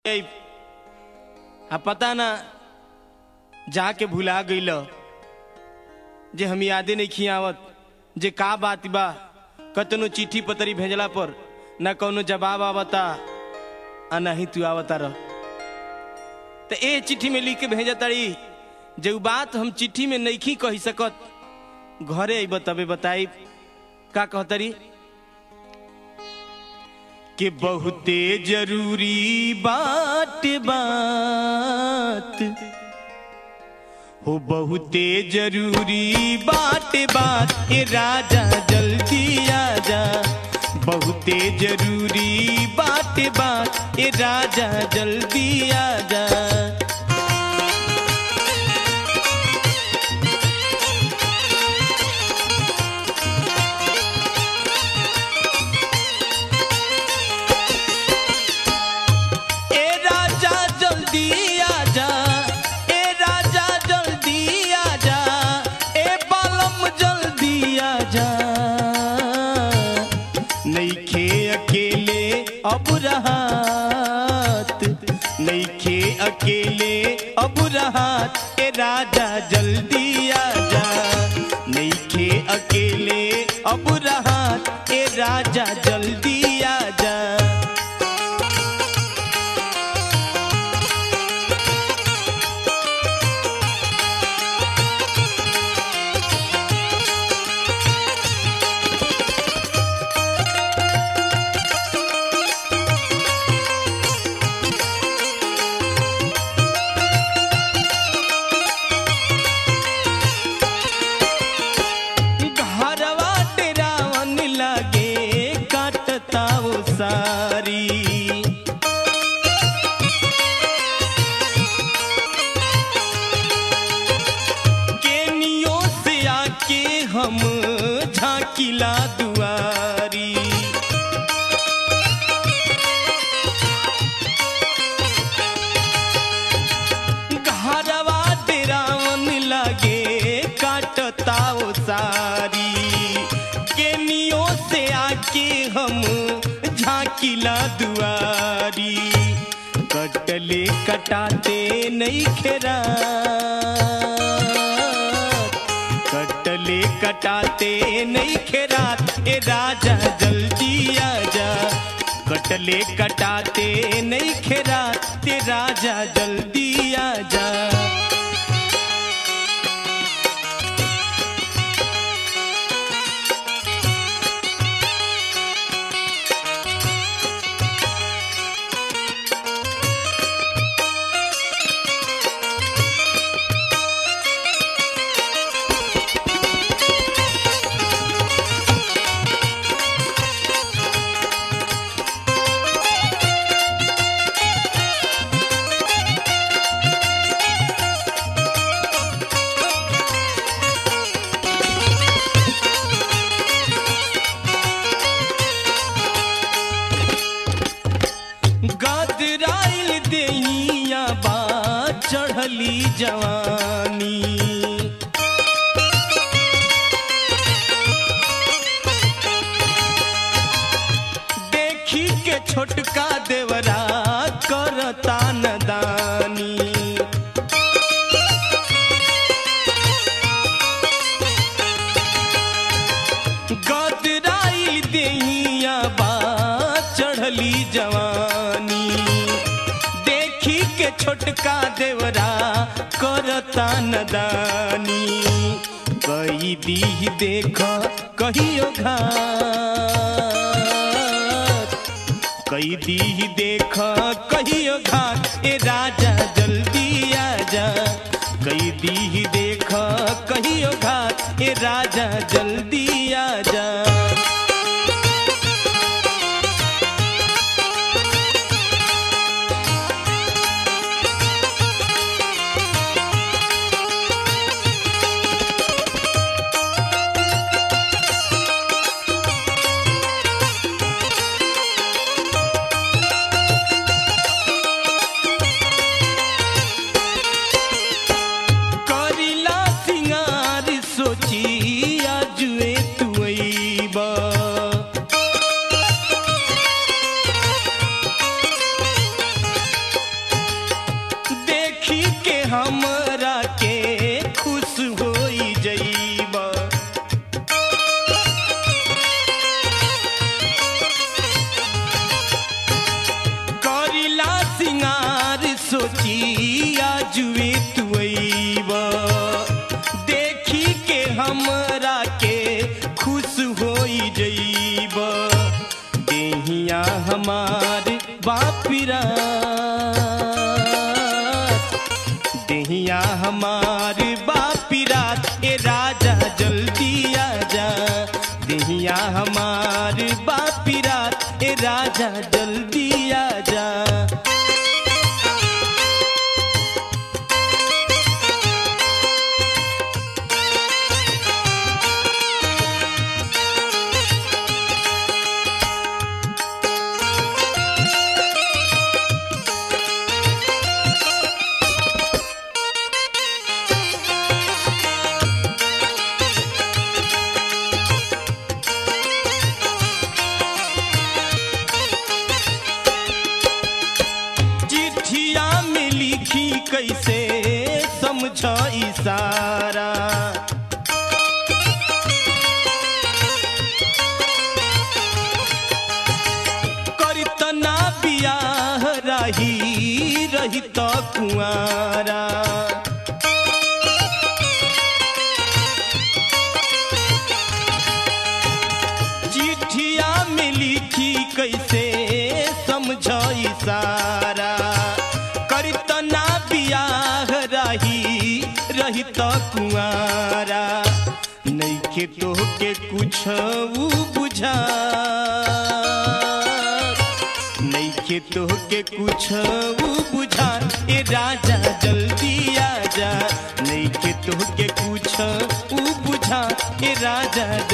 आ पता ना जाके भुला गईल जे हम यादे नहीं खियावत जे का बात बा। कतनो चिट्ठी पतरी भेजला पर न कोनो जवाब आवता आ नहीं तू आवता रह। तो ए चिट्ठी में लिख के भेजताड़ी जे बात हम चिट्ठी में नहीं कही सकत घरे अब तबे बताई का कहतरी कि बहुते जरूरी बात हो बहुते जरूरी बात ए राजा जल्दी आजा। बहुते जरूरी बात ए राजा जल्दी आजा। अब राहत नईखे अकेले अब राहत ए राजा जल्दी आजा। नईखे अकेले अब राहत ए राजा जल्दी आजा। केनियों से आके हम झांकिला दुआरी। घरवा डेरावन लागे काटता ओ सारी। केनियों से आके हम झांकिला दुआरी। कटले कटाते नहीं खेरा कटले कटाते नहीं खेरात ए राजा जल्दी आजा। कटले कटाते नहीं खेरात ए राजा जल्दी आजा। गदराइल देहिया बा चढ़ली जवानी। देखी के छोटका देवरा करता नदानी। गदराइल देहिया बा चढ़ली जवानी। छोटका देवरा करता नदानी। कई दी देख कहियो घात कई दी देख कहियो घात ए राजा जल्दी आजा। कई दी देख कहियो घात ए राजा जल्दी आजा। सोची आज सोची आजुए तू अइबा देखी के हमरा के खुश होई जइबा देहिया हमार बापिरा देहिया हमार बापिरा ए राजा जल्दी आजा देहिया हमार बापिरा ए राजा जल्दी आजा कैसे समझ इशारा करतना बियाह रही रही तो कुआरा चिट्ठिया में लिखी कैसे समझ इशारा करतना बियाह रही तो कुआरा नइखे तोहके कुछ बुझा नइखे तोहके कुछ बुझा ए राजा जल्दी आजा नइखे तोहके कुछ बुझा ए राजा